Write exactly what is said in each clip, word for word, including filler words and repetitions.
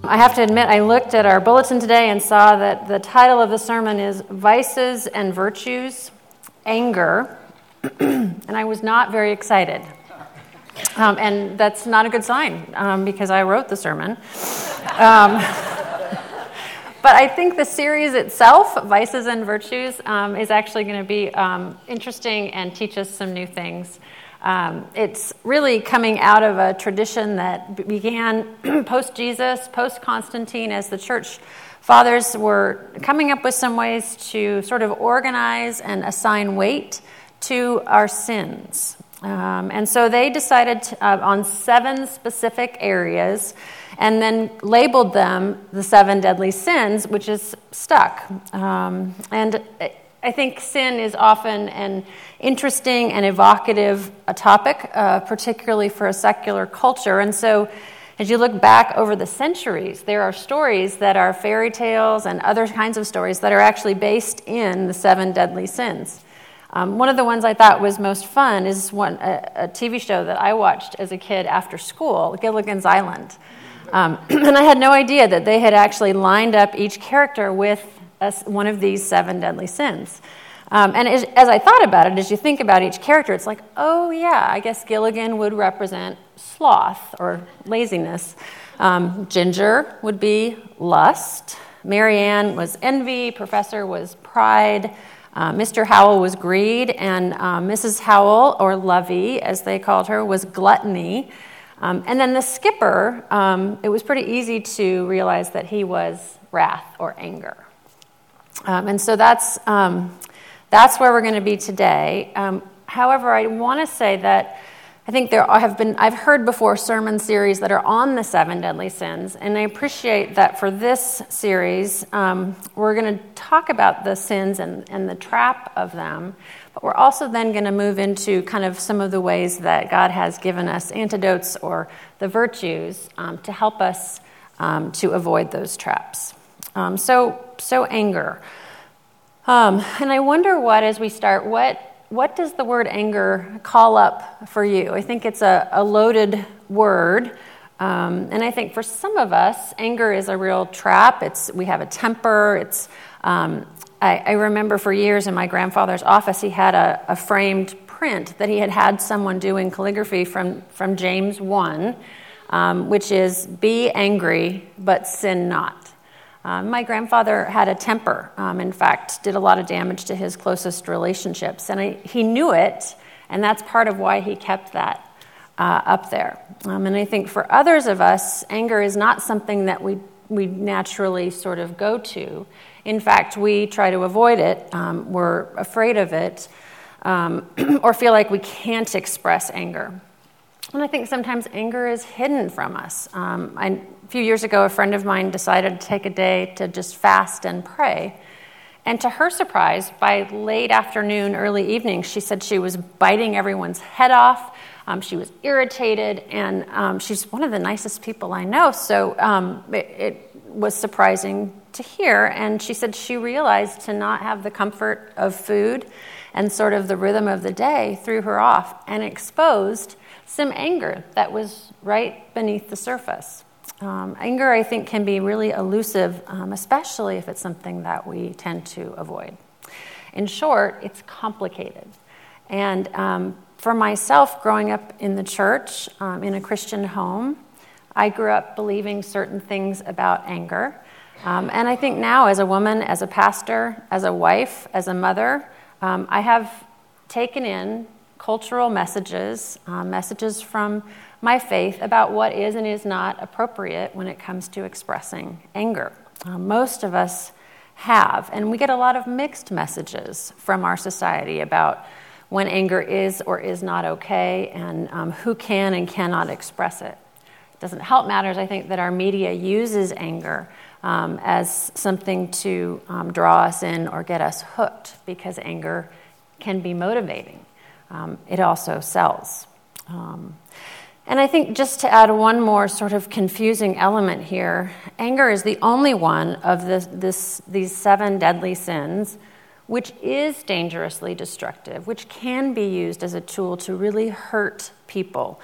I have to admit, I looked at our bulletin today and saw that the title of the sermon is Vices and Virtues, Anger, and I was not very excited. Um, and that's not a good sign, um, because I wrote the sermon. Um, but I think the series itself, Vices and Virtues, um, is actually going to be um, interesting and teach us some new things. Um, it's really coming out of a tradition that began post-Jesus, post-Constantine, as the church fathers were coming up with some ways to sort of organize and assign weight to our sins. Um, and so they decided to, uh, on seven specific areas and then labeled them the seven deadly sins, which is stuck. Um, and I think sin is often an interesting and evocative a topic, uh, particularly for a secular culture. And so as you look back over the centuries, there are stories that are fairy tales and other kinds of stories that are actually based in the seven deadly sins. Um, one of the ones I thought was most fun is one a, a T V show that I watched as a kid after school, Gilligan's Island. Um, and I had no idea that they had actually lined up each character with a, one of these seven deadly sins. Um, and as, as I thought about it, as you think about each character, it's like, oh yeah, I guess Gilligan would represent sloth or laziness. Um, Ginger would be lust. Marianne was envy. Professor was pride. Uh, Mister Howell was greed, and uh, Missus Howell, or Lovey, as they called her, was gluttony. Um, and then the skipper, um, it was pretty easy to realize that he was wrath or anger. Um, and so that's um, that's where we're going to be today. Um, however, I want to say that I think there have been, I've heard before sermon series that are on the seven deadly sins, and I appreciate that for this series, um, we're going to talk about the sins and, and the trap of them, but we're also then going to move into kind of some of the ways that God has given us antidotes or the virtues um, to help us um, to avoid those traps. Um, so, so anger. Um, and I wonder what, as we start, what What does the word anger call up for you? I think it's a, a loaded word, um, and I think for some of us, anger is a real trap. It's we have a temper. It's um, I, I remember for years in my grandfather's office, he had a, a framed print that he had had someone do in calligraphy from from James one, um, which is "Be angry, but sin not." Um, my grandfather had a temper, um, in fact, did a lot of damage to his closest relationships. And I, he knew it, and that's part of why he kept that uh, up there. Um, and I think for others of us, anger is not something that we, we naturally sort of go to. In fact, we try to avoid it. Um, we're afraid of it, um, or feel like we can't express anger. And I think sometimes anger is hidden from us. Um, I, a few years ago, a friend of mine decided to take a day to just fast and pray. And to her surprise, by late afternoon, early evening, she said she was biting everyone's head off. Um, she was irritated, and um, she's one of the nicest people I know. So um, it, it was surprising to hear. And she said she realized to not have the comfort of food and sort of the rhythm of the day threw her off and exposed some anger that was right beneath the surface. Um, anger, I think, can be really elusive, um, especially if it's something that we tend to avoid. In short, it's complicated. And um, for myself, growing up in the church, um, in a Christian home, I grew up believing certain things about anger. Um, and I think now, as a woman, as a pastor, as a wife, as a mother, um, I have taken in cultural messages, uh, messages from my faith about what is and is not appropriate when it comes to expressing anger. Uh, most of us have, and we get a lot of mixed messages from our society about when anger is or is not okay, and um, who can and cannot express it. It doesn't help matters, I think, that our media uses anger um, as something to um, draw us in or get us hooked, because anger can be motivating. Um, it also sells. Um, and I think just to add one more sort of confusing element here, anger is the only one of this, this, these seven deadly sins which is dangerously destructive, which can be used as a tool to really hurt people,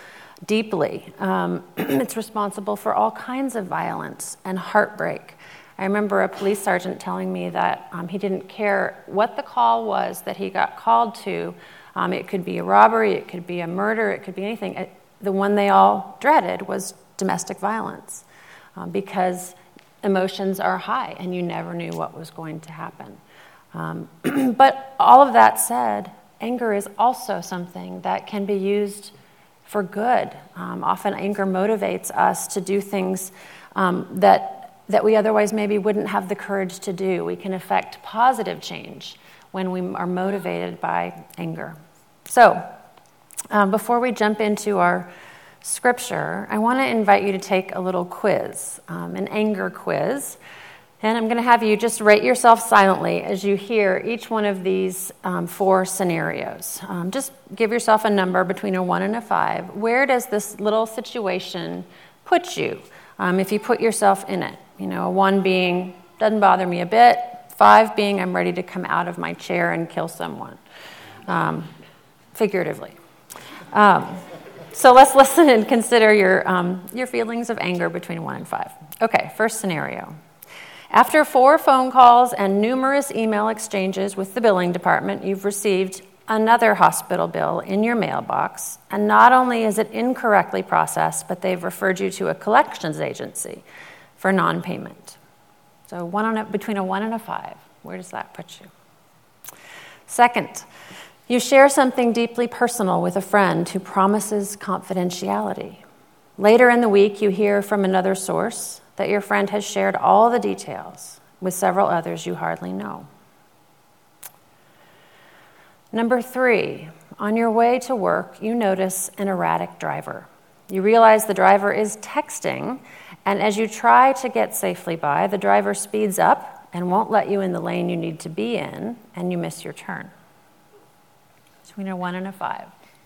deeply. Um, it's responsible for all kinds of violence and heartbreak. I remember a police sergeant telling me that um, he didn't care what the call was that he got called to. Um, it could be a robbery, it could be a murder, it could be anything. It, the one they all dreaded was domestic violence um, because emotions are high and you never knew what was going to happen. Um, but all of that said, anger is also something that can be used for good. Um, often anger motivates us to do things um, that that we otherwise maybe wouldn't have the courage to do. We can affect positive change when we are motivated by anger. So, um, before we jump into our scripture, I want to invite you to take a little quiz, um, an anger quiz. And I'm going to have you just rate yourself silently as you hear each one of these um, four scenarios. Um, just give yourself a number between a one and a five. Where does this little situation put you um, if you put yourself in it? You know, a one being, doesn't bother me a bit. Five being, I'm ready to come out of my chair and kill someone, um, figuratively. Um, so let's listen and consider your um, your feelings of anger between one and five. Okay, first scenario. After four phone calls and numerous email exchanges with the billing department, you've received another hospital bill in your mailbox, and not only is it incorrectly processed, but they've referred you to a collections agency for non-payment. So one on a, between a one and a five, where does that put you? Second, you share something deeply personal with a friend who promises confidentiality. Later in the week, you hear from another source that your friend has shared all the details with several others you hardly know. Number three, on your way to work, you notice an erratic driver. You realize the driver is texting, and as you try to get safely by, the driver speeds up and won't let you in the lane you need to be in, and you miss your turn. Between a one and a five.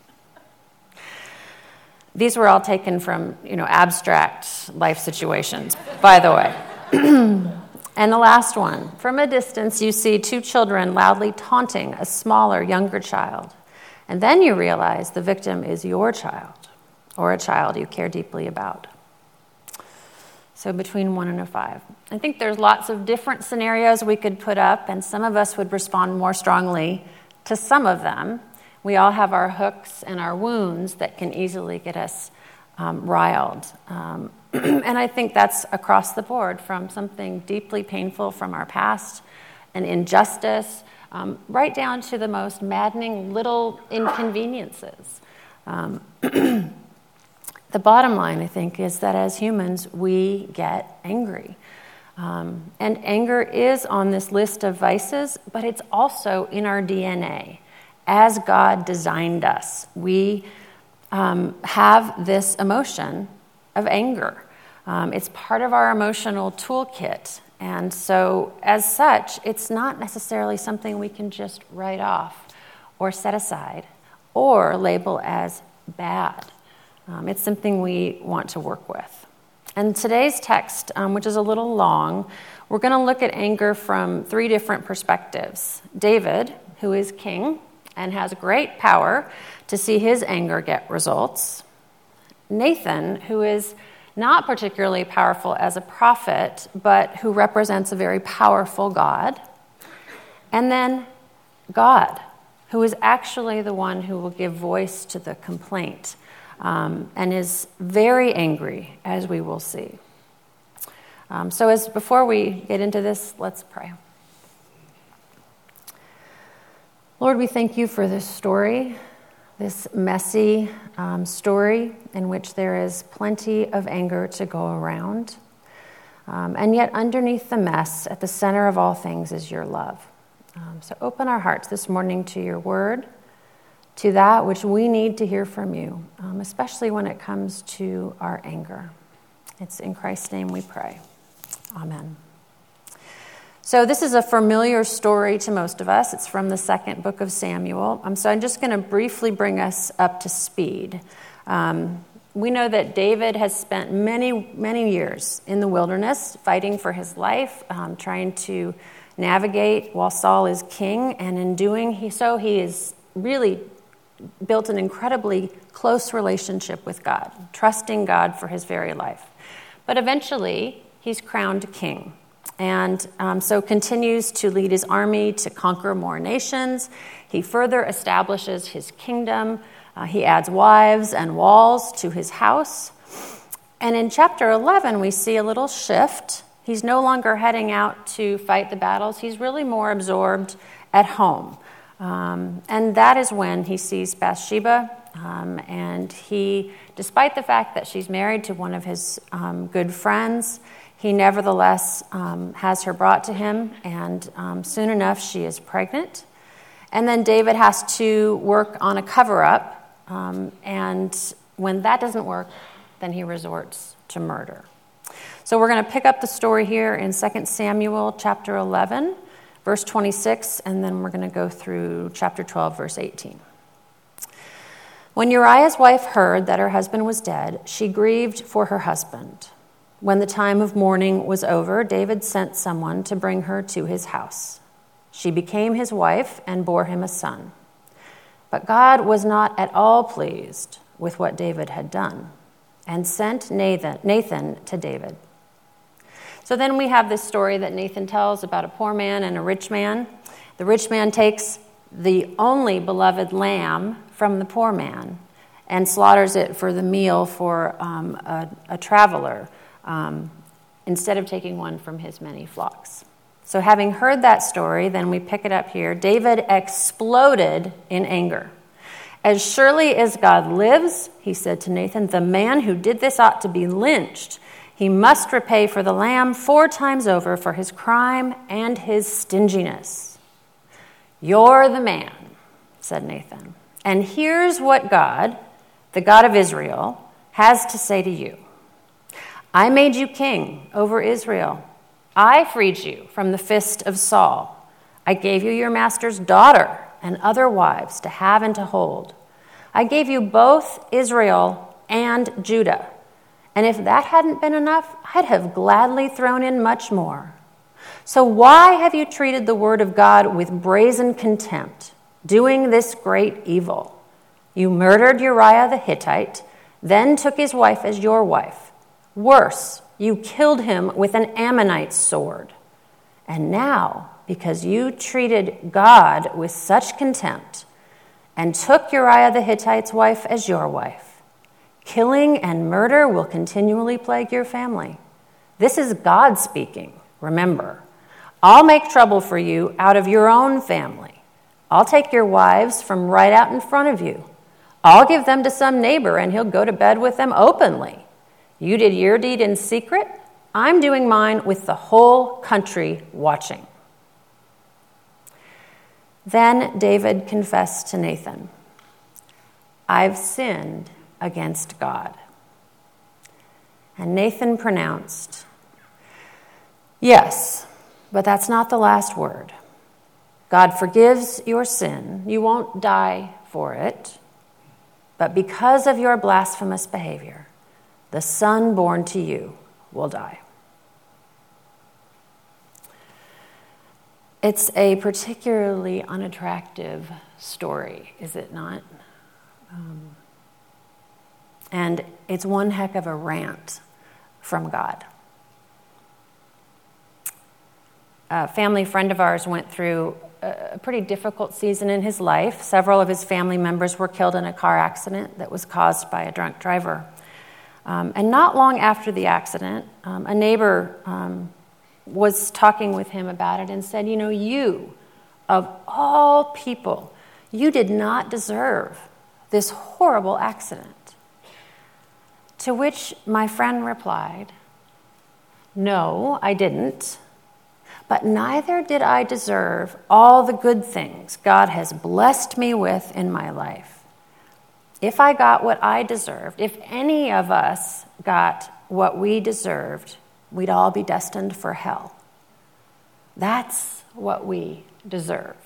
These were all taken from, you know, abstract life situations, by the way. And the last one. From a distance, you see two children loudly taunting a smaller, younger child. And then you realize the victim is your child, or a child you care deeply about. So between one and a five. I think there's lots of different scenarios we could put up, and some of us would respond more strongly to some of them. We all have our hooks and our wounds that can easily get us um, riled. Um, and I think that's across the board, from something deeply painful from our past, an injustice, um, right down to the most maddening little inconveniences. Um, the bottom line, I think, is that as humans, we get angry. Um, and anger is on this list of vices, but it's also in our D N A. As God designed us, we um, have this emotion of anger. Um, it's part of our emotional toolkit. And so, as such, it's not necessarily something we can just write off or set aside or label as bad. Um, it's something we want to work with. And today's text, um, which is a little long, we're going to look at anger from three different perspectives. David, who is king and has great power to see his anger get results. Nathan, who is not particularly powerful as a prophet, but who represents a very powerful God. And then God, who is actually the one who will give voice to the complaint, um, and is very angry, as we will see. Um, so as before we get into this, let's pray. Lord, we thank you for this story, this messy um, story in which there is plenty of anger to go around. Um, and yet underneath the mess, at the center of all things, is your love. Um, so open our hearts this morning to your word, to that which we need to hear from you, um, especially when it comes to our anger. It's in Christ's name we pray. Amen. So this is a familiar story to most of us. It's from the second book of Samuel. Um, so I'm just going to briefly bring us up to speed. Um, we know that David has spent many, many years in the wilderness fighting for his life, um, trying to navigate while Saul is king. And in doing he, so, he is really built an incredibly close relationship with God, trusting God for his very life. But eventually, he's crowned king, and um, so continues to lead his army to conquer more nations. He further establishes his kingdom. Uh, he adds wives and walls to his house. And in chapter eleven, we see a little shift. He's no longer heading out to fight the battles. He's really more absorbed at home. Um, and that is when he sees Bathsheba, um, and he, despite the fact that she's married to one of his um, good friends, he nevertheless um, has her brought to him, and um, soon enough she is pregnant. And then David has to work on a cover-up, um, and when that doesn't work, then he resorts to murder. So we're going to pick up the story here in Second Samuel chapter eleven, verse twenty-six, and then we're going to go through chapter twelve, verse eighteen. When Uriah's wife heard that her husband was dead, she grieved for her husband. When the time of mourning was over, David sent someone to bring her to his house. She became his wife and bore him a son. But God was not at all pleased with what David had done, and sent Nathan, Nathan to David. So then we have this story that Nathan tells about a poor man and a rich man. The rich man takes the only beloved lamb from the poor man and slaughters it for the meal for um, a, a traveler, um, instead of taking one from his many flocks. So having heard that story, then we pick it up here. David exploded in anger. As surely as God lives, he said to Nathan, the man who did this ought to be lynched. He must repay for the lamb four times over for his crime and his stinginess. You're the man, said Nathan. And here's what God, the God of Israel, has to say to you. I made you king over Israel. I freed you from the fist of Saul. I gave you your master's daughter and other wives to have and to hold. I gave you both Israel and Judah. And if that hadn't been enough, I'd have gladly thrown in much more. So why have you treated the word of God with brazen contempt, doing this great evil? You murdered Uriah the Hittite, then took his wife as your wife. Worse, you killed him with an Ammonite's sword. And now, because you treated God with such contempt and took Uriah the Hittite's wife as your wife, killing and murder will continually plague your family. This is God speaking, remember. I'll make trouble for you out of your own family. I'll take your wives from right out in front of you. I'll give them to some neighbor, and he'll go to bed with them openly. You did your deed in secret. I'm doing mine with the whole country watching. Then David confessed to Nathan, I've sinned against God. And Nathan pronounced, yes, but that's not the last word. God forgives your sin. You won't die for it. But because of your blasphemous behavior, the son born to you will die. It's a particularly unattractive story, is it not? Um, and it's one heck of a rant from God. A family friend of ours went through a pretty difficult season in his life. Several of his family members were killed in a car accident that was caused by a drunk driver. Um, and not long after the accident, um, a neighbor um, was talking with him about it and said, you know, you, of all people, you did not deserve this horrible accident. To which my friend replied, no, I didn't. But neither did I deserve all the good things God has blessed me with in my life. If I got what I deserved, if any of us got what we deserved, we'd all be destined for hell. That's what we deserve.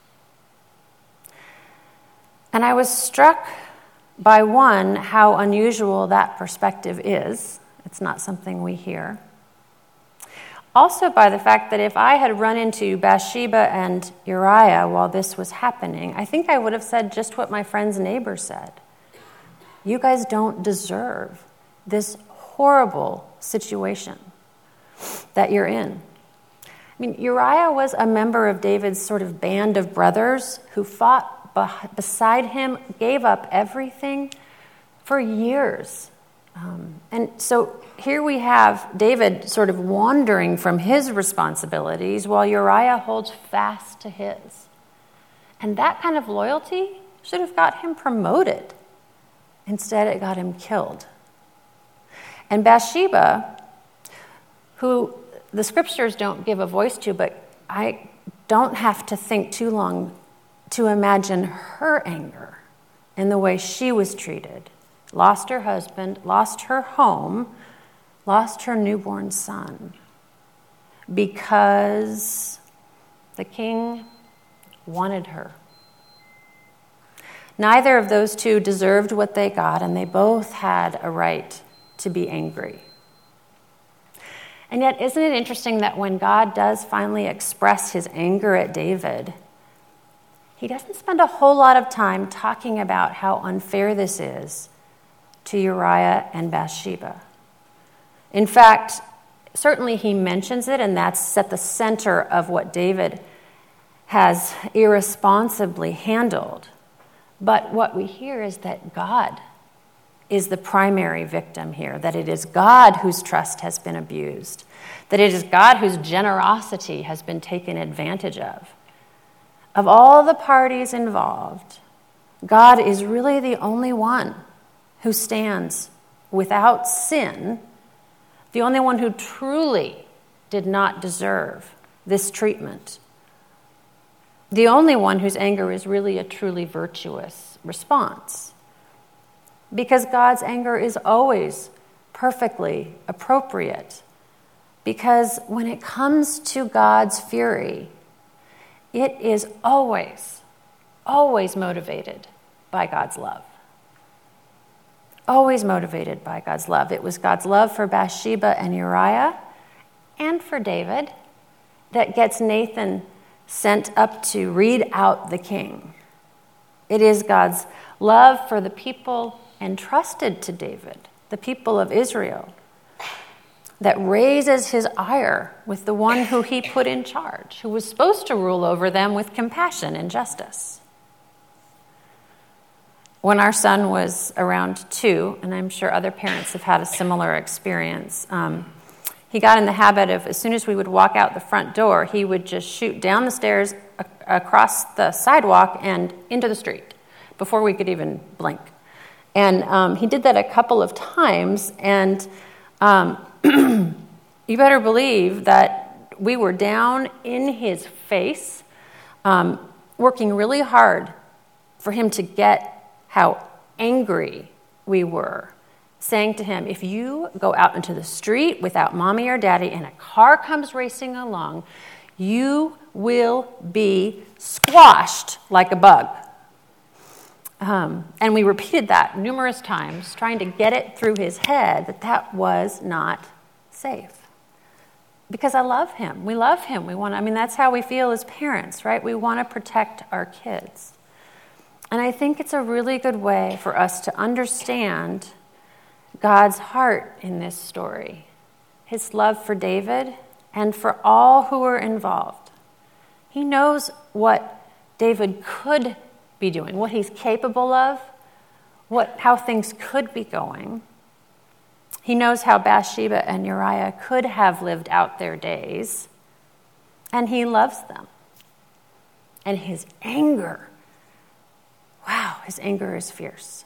And I was struck by, one, how unusual that perspective is. It's not something we hear. Also by the fact that if I had run into Bathsheba and Uriah while this was happening, I think I would have said just what my friend's neighbor said. You guys don't deserve this horrible situation that you're in. I mean, Uriah was a member of David's sort of band of brothers who fought beside him, gave up everything for years. Um, and so here we have David sort of wandering from his responsibilities while Uriah holds fast to his. And that kind of loyalty should have got him promoted. Instead, it got him killed. And Bathsheba, who the scriptures don't give a voice to, but I don't have to think too long to imagine her anger and the way she was treated. Lost her husband, lost her home, lost her newborn son because the king wanted her. Neither of those two deserved what they got, and they both had a right to be angry. And yet, isn't it interesting that when God does finally express his anger at David, he doesn't spend a whole lot of time talking about how unfair this is to Uriah and Bathsheba. In fact, certainly he mentions it, and that's at the center of what David has irresponsibly handled. But what we hear is that God is the primary victim here, that it is God whose trust has been abused, that it is God whose generosity has been taken advantage of. Of all the parties involved, God is really the only one who stands without sin, the only one who truly did not deserve this treatment, the only one whose anger is really a truly virtuous response. Because God's anger is always perfectly appropriate. Because when it comes to God's fury, it is always, always motivated by God's love. Always motivated by God's love. It was God's love for Bathsheba and Uriah and for David that gets Nathan sent up to read out the king. It is God's love for the people entrusted to David, the people of Israel, that raises his ire with the one who he put in charge, who was supposed to rule over them with compassion and justice. When our son was around two, and I'm sure other parents have had a similar experience, um, he got in the habit of, as soon as we would walk out the front door, he would just shoot down the stairs, a- across the sidewalk, and into the street before we could even blink. And um, he did that a couple of times, and um, you better believe that we were down in his face, um, working really hard for him to get how angry we were, saying to him, if you go out into the street without mommy or daddy and a car comes racing along, you will be squashed like a bug. Um, and we repeated that numerous times, trying to get it through his head that that was not safe. Because I love him. We love him. We want. I mean, that's how we feel as parents, right? We want to protect our kids. And I think it's a really good way for us to understand God's heart in this story, his love for David and for all who were involved. He knows what David could be doing, what he's capable of, what how things could be going. He knows how Bathsheba and Uriah could have lived out their days, and he loves them. And his anger, wow, his anger is fierce.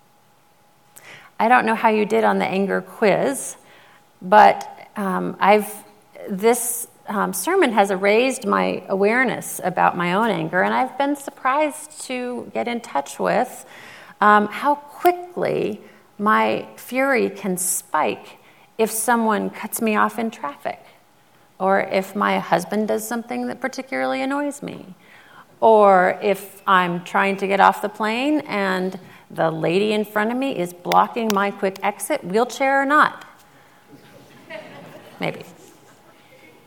I don't know how you did on the anger quiz, but um, I've this um, sermon has raised my awareness about my own anger, and I've been surprised to get in touch with um, how quickly my fury can spike if someone cuts me off in traffic, or if my husband does something that particularly annoys me, or if I'm trying to get off the plane and the lady in front of me is blocking my quick exit, wheelchair or not. Maybe.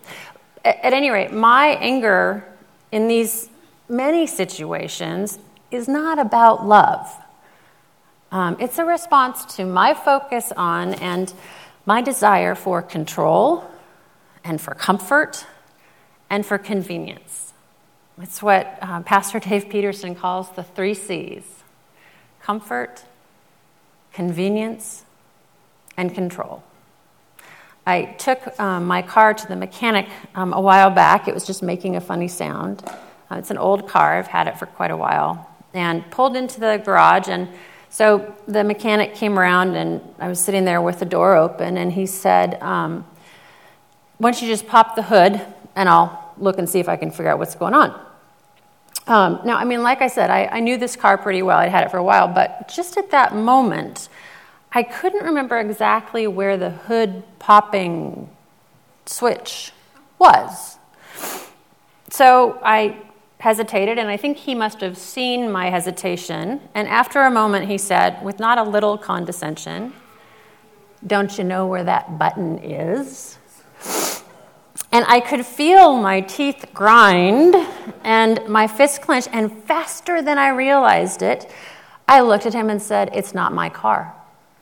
At, at any rate, my anger in these many situations is not about love. Um, it's a response to my focus on and my desire for control and for comfort and for convenience. It's what uh, Pastor Dave Peterson calls the three C's: comfort, convenience, and control. I took um, my car to the mechanic um, a while back. It was just making a funny sound. Uh, it's an old car. I've had it for quite a while. And pulled into the garage, and so the mechanic came around, and I was sitting there with the door open, and he said, um, why don't you just pop the hood, and I'll look and see if I can figure out what's going on. Um, now, I mean, like I said, I, I knew this car pretty well. I'd had it for a while, but just at that moment, I couldn't remember exactly where the hood popping switch was. So I hesitated, and I think he must have seen my hesitation. And after a moment, he said, with not a little condescension, "Don't you know where that button is?" And I could feel my teeth grind and my fist clench, and faster than I realized it, I looked at him and said, "It's not my car."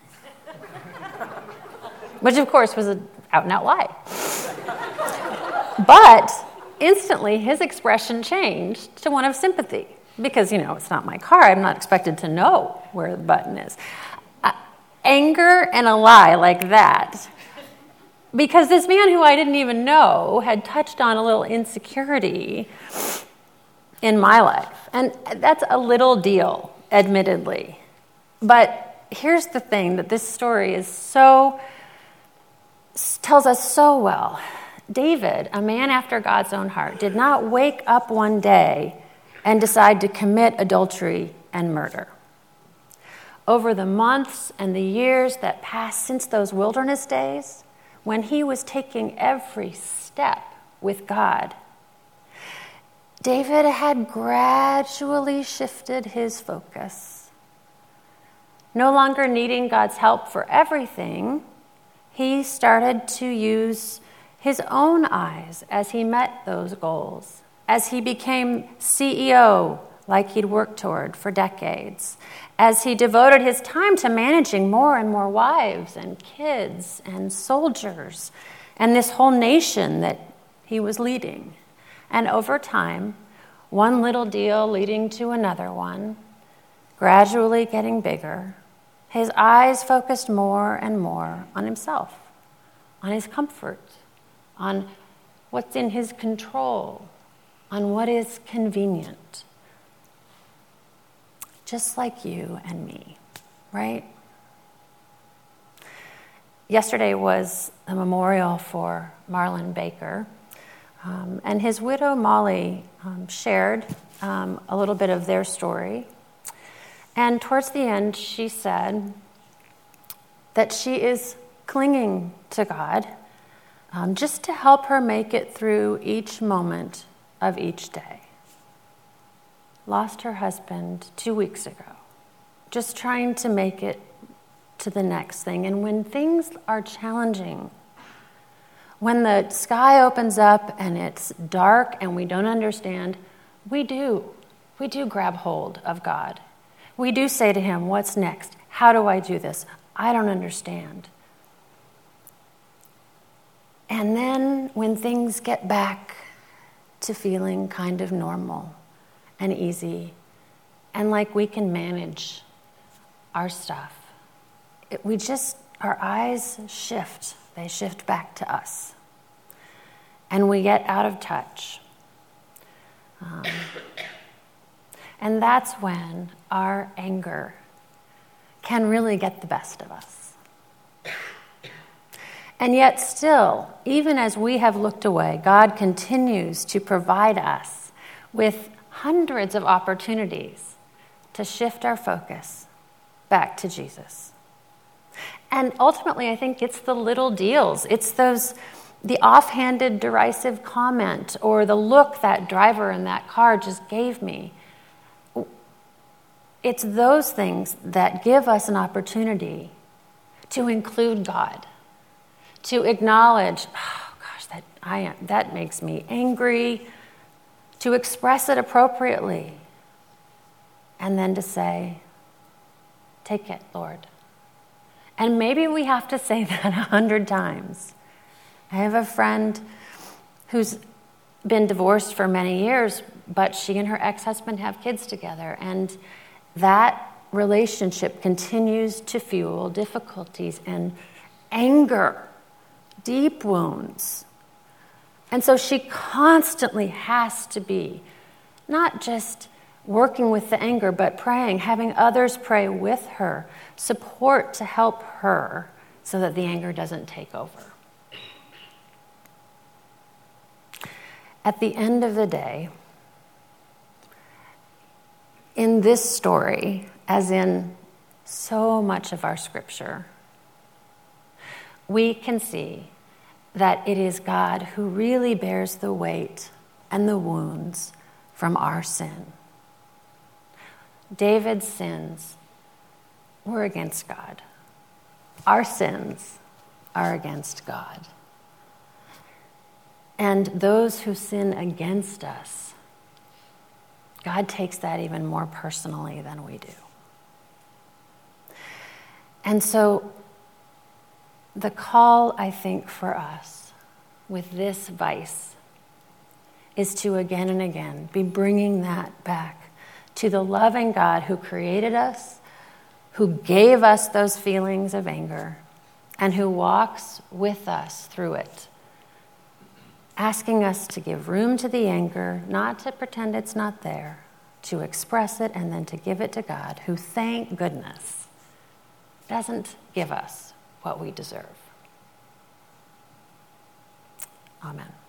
Which, of course, was an out-and-out lie. But instantly, his expression changed to one of sympathy. Because, you know, it's not my car. I'm not expected to know where the button is. Uh, anger and a lie like that. Because this man who I didn't even know had touched on a little insecurity in my life. And that's a little deal, admittedly. But here's the thing that this story is so, tells us so well. David, a man after God's own heart, did not wake up one day and decide to commit adultery and murder. Over the months and the years that passed since those wilderness days, when he was taking every step with God, David had gradually shifted his focus. No longer needing God's help for everything, he started to use his own eyes as he met those goals, as he became C E O like he'd worked toward for decades, as he devoted his time to managing more and more wives and kids and soldiers and this whole nation that he was leading. And over time, one little deal leading to another one, gradually getting bigger, his eyes focused more and more on himself, on his comfort, on what's in his control, on what is convenient. Just like you and me, right? Yesterday was a memorial for Marlon Baker, um, and his widow Molly um, shared um, a little bit of their story. And towards the end, she said that she is clinging to God Um, just to help her make it through each moment of each day. Lost her husband two weeks ago, just trying to make it to the next thing. And when things are challenging, when the sky opens up and it's dark and we don't understand, we do. We do grab hold of God. We do say to him, "What's next? How do I do this? I don't understand." And then when things get back to feeling kind of normal and easy and like we can manage our stuff, it, we just, our eyes shift. They shift back to us. And we get out of touch. Um, and that's when our anger can really get the best of us. And yet still, even as we have looked away, God continues to provide us with hundreds of opportunities to shift our focus back to Jesus. And ultimately, I think it's the little deals. It's those, the offhanded derisive comment or the look that driver in that car just gave me. It's those things that give us an opportunity to include God, to acknowledge, oh gosh, that I, that makes me angry, to express it appropriately, and then to say, take it, Lord. And maybe we have to say that a hundred times. I have a friend who's been divorced for many years, but she and her ex-husband have kids together, and that relationship continues to fuel difficulties and anger, deep wounds. And so she constantly has to be not just working with the anger, but praying, having others pray with her, support to help her so that the anger doesn't take over. At the end of the day, in this story, as in so much of our scripture, we can see that it is God who really bears the weight and the wounds from our sin. David's sins were against God. Our sins are against God. And those who sin against us, God takes that even more personally than we do. And so the call, I think, for us with this vice is to again and again be bringing that back to the loving God who created us, who gave us those feelings of anger, and who walks with us through it, asking us to give room to the anger, not to pretend it's not there, to express it and then to give it to God, who, thank goodness, doesn't give us what we deserve. Amen.